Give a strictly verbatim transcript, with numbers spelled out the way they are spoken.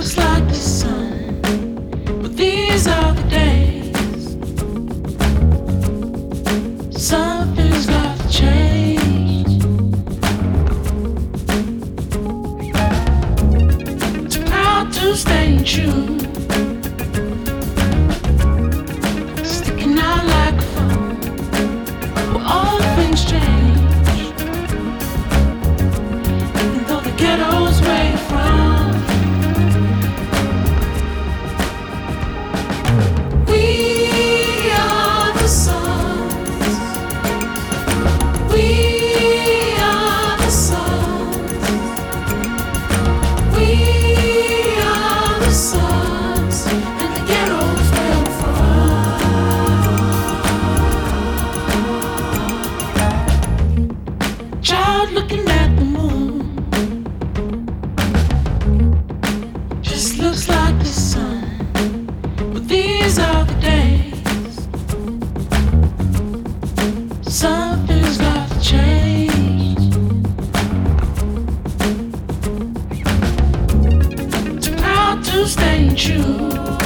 looks like the sun, but these are the days. Something's got to change. Too proud to stay true, sticking out like a phone. Well, all things change, even though the ghetto's where you're from. Looking at the moon, just looks like the sun, but these are the days. Something's got to change. Too proud to stay true,